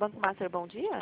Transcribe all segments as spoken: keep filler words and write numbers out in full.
Banco Master, bom dia.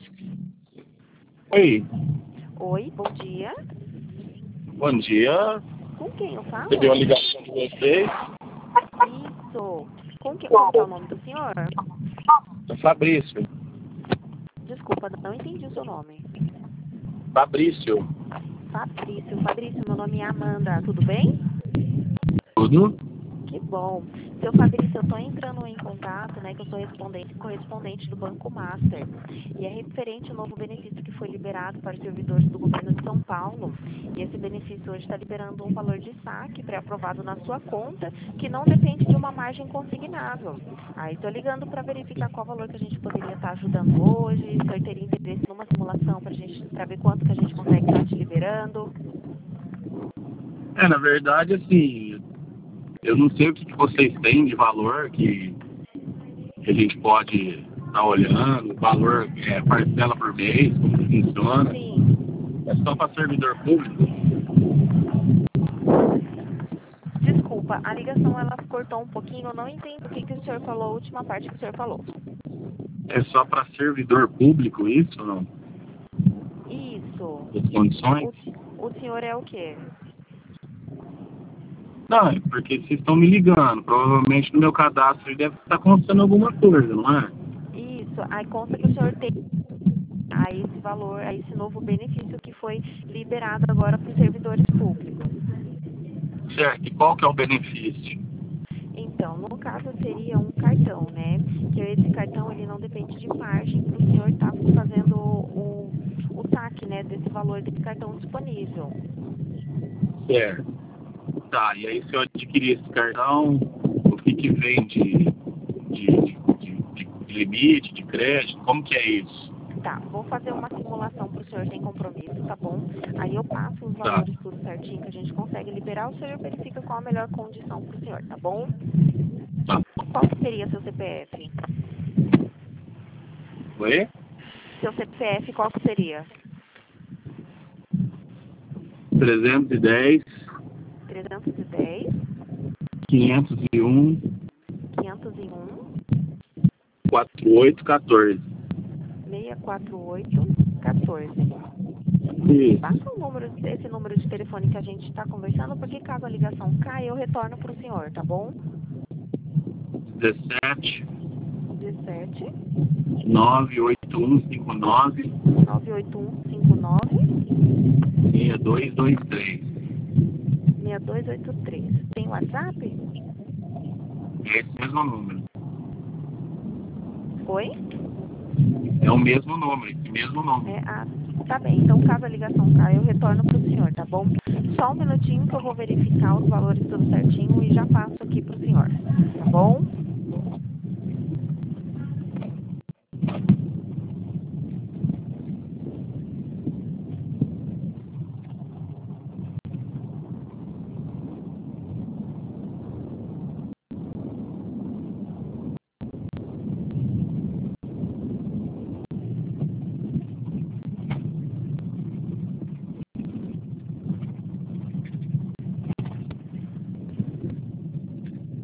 Oi, Oi, bom dia. bom dia. Com quem eu falo? Recebi uma ligação de vocês. Isso. Com que, como que é o nome do senhor? É Fabrício. Desculpa, não entendi o seu nome. Fabrício. Fabrício. Fabrício, meu nome é Amanda, tudo bem? Tudo? Que bom. Seu Fabrício, eu estou entrando em contato, né, que eu sou respondente, correspondente do Banco Master. E é referente ao novo benefício que foi liberado para os servidores do governo de São Paulo. E esse benefício hoje está liberando um valor de saque pré-aprovado na sua conta, que não depende de uma margem consignável. Aí estou ligando para verificar qual valor que a gente poderia estar ajudando hoje, se o senhor teria interesse numa simulação para gente, para ver quanto que a gente consegue estar te liberando. É, na verdade, assim, eu não sei o que, que vocês têm de valor que, que a gente pode estar olhando, valor é, parcela por mês, como que funciona. Sim. É só para servidor público? Desculpa, a ligação ela cortou um pouquinho, eu não entendo o que, que o senhor falou, a última parte que o senhor falou. É só para servidor público isso, não? Isso. As condições? O, o senhor é o quê? Não, é porque vocês estão me ligando. Provavelmente no meu cadastro deve estar constando alguma coisa, não é? Isso, aí conta que o senhor tem a esse valor, a esse novo benefício que foi liberado agora para os servidores públicos. Certo. E qual que é o benefício? Então, no caso seria um cartão, né? Que esse cartão ele não depende de margem para o senhor estar fazendo o, o saque, né, desse valor desse cartão disponível. Certo. Tá, e aí se eu adquirir esse cartão, o que que vem de, de, de, de, de limite, de crédito, como que é isso? Tá, vou fazer uma simulação para o senhor sem compromisso, tá bom? Aí eu passo os Tá, valores tudo certinho que a gente consegue liberar, o senhor verifica qual a melhor condição para o senhor, tá bom? tá. Qual que seria seu C P F? Oi? Seu C P F qual que seria? trezentos e dez, trezentos e dez, quinhentos e um, quinhentos e um, quarenta e oito, quatorze. seiscentos e quarenta e oito, quatorze. Isso. Passa o número, esse número de telefone que a gente está conversando, porque caso a ligação caia, eu retorno para o senhor, tá bom? dezessete, dezessete, nove oito um cinco nove, nove oito um cinco nove, seis dois dois três. seis dois oito três. Tem WhatsApp? É esse mesmo número. Oi? É o mesmo número, esse mesmo número. É, ah, tá bem. Então, caso a ligação caia, eu retorno para o senhor, tá bom? Só um minutinho que eu vou verificar os valores tudo certinho e já passo aqui para o senhor, tá bom?